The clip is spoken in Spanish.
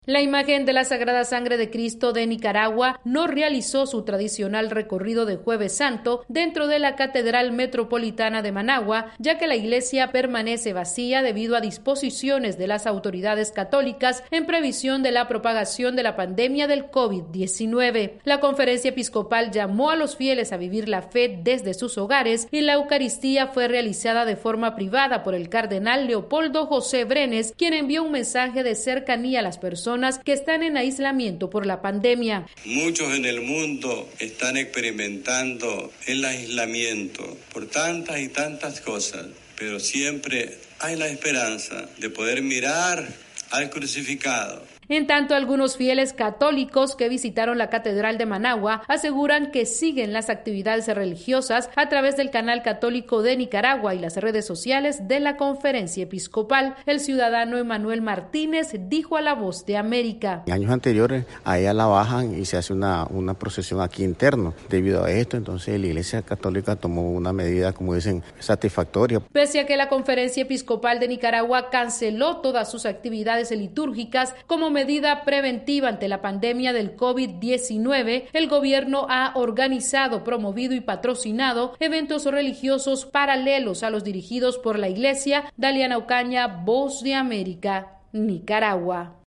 La imagen de la Sagrada Sangre de Cristo de Nicaragua no realizó su tradicional recorrido de Jueves Santo dentro de la Catedral Metropolitana de Managua, ya que la iglesia permanece vacía debido a disposiciones de las autoridades católicas en previsión de la propagación de la pandemia del COVID-19. La conferencia episcopal llamó a los fieles a vivir la fe desde sus hogares y la Eucaristía fue realizada de forma privada por el cardenal Leopoldo José Brenes, quien envió un mensaje de cercanía a las personas que están en aislamiento por la pandemia. Muchos en el mundo están experimentando el aislamiento por tantas y tantas cosas, pero siempre hay la esperanza de poder mirar al crucificado. En tanto, algunos fieles católicos que visitaron la Catedral de Managua aseguran que siguen las actividades religiosas a través del canal católico de Nicaragua y las redes sociales de la Conferencia Episcopal. El ciudadano Emanuel Martínez dijo a La Voz de América: En años anteriores a ella la bajan y se hace una procesión aquí interno. Debido a esto, entonces la Iglesia Católica tomó una medida, como dicen, satisfactoria. Pese a que la Conferencia Episcopal de Nicaragua canceló todas sus actividades litúrgicas como medida preventiva ante la pandemia del COVID-19, el gobierno ha organizado, promovido y patrocinado eventos religiosos paralelos a los dirigidos por la Iglesia. Daliana Ocaña, Voz de América, Nicaragua.